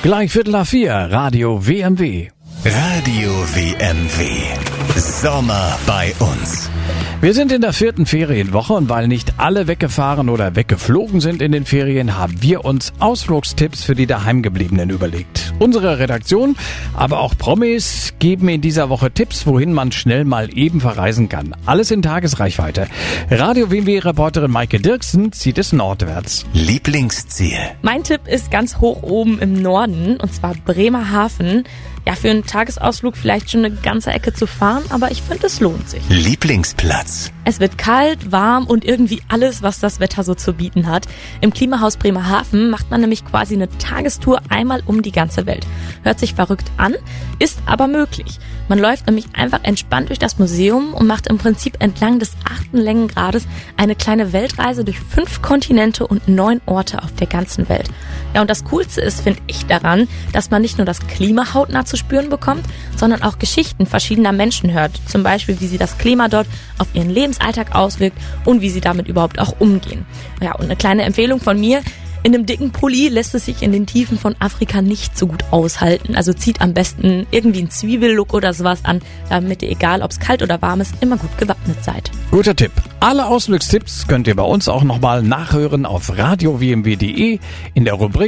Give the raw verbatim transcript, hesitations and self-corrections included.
Gleich Viertel nach vier, Radio W M W. Radio W M W. Sommer bei uns. Wir sind in der vierten Ferienwoche und weil nicht alle weggefahren oder weggeflogen sind in den Ferien, haben wir uns Ausflugstipps für die Daheimgebliebenen überlegt. Unsere Redaktion, aber auch Promis geben in dieser Woche Tipps, wohin man schnell mal eben verreisen kann. Alles in Tagesreichweite. Radio W M W-Reporterin Maike Dirksen zieht es nordwärts. Lieblingsziel. Mein Tipp ist ganz hoch oben im Norden, und zwar Bremerhaven. Ja, für einen Tagesausflug vielleicht schon eine ganze Ecke zu fahren, aber ich finde, es lohnt sich. Lieblingsplatz. Es wird kalt, warm und irgendwie alles, was das Wetter so zu bieten hat. Im Klimahaus Bremerhaven macht man nämlich quasi eine Tagestour einmal um die ganze Welt. Hört sich verrückt an, ist aber möglich. Man läuft nämlich einfach entspannt durch das Museum und macht im Prinzip entlang des achten Längengrades eine kleine Weltreise durch fünf Kontinente und neun Orte auf der ganzen Welt. Ja, und das Coolste ist, finde ich daran, dass man nicht nur das Klima hautnah zu spüren bekommt, sondern auch Geschichten verschiedener Menschen hört. Zum Beispiel, wie sie das Klima dort auf ihren Lebensalltag auswirkt und wie sie damit überhaupt auch umgehen. Ja, und eine kleine Empfehlung von mir: In einem dicken Pulli lässt es sich in den Tiefen von Afrika nicht so gut aushalten. Also zieht am besten irgendwie einen Zwiebellook oder sowas an, damit ihr, egal ob es kalt oder warm ist, immer gut gewappnet seid. Guter Tipp. Alle Ausflugstipps könnt ihr bei uns auch nochmal nachhören auf radio w m w punkt d e in der Rubrik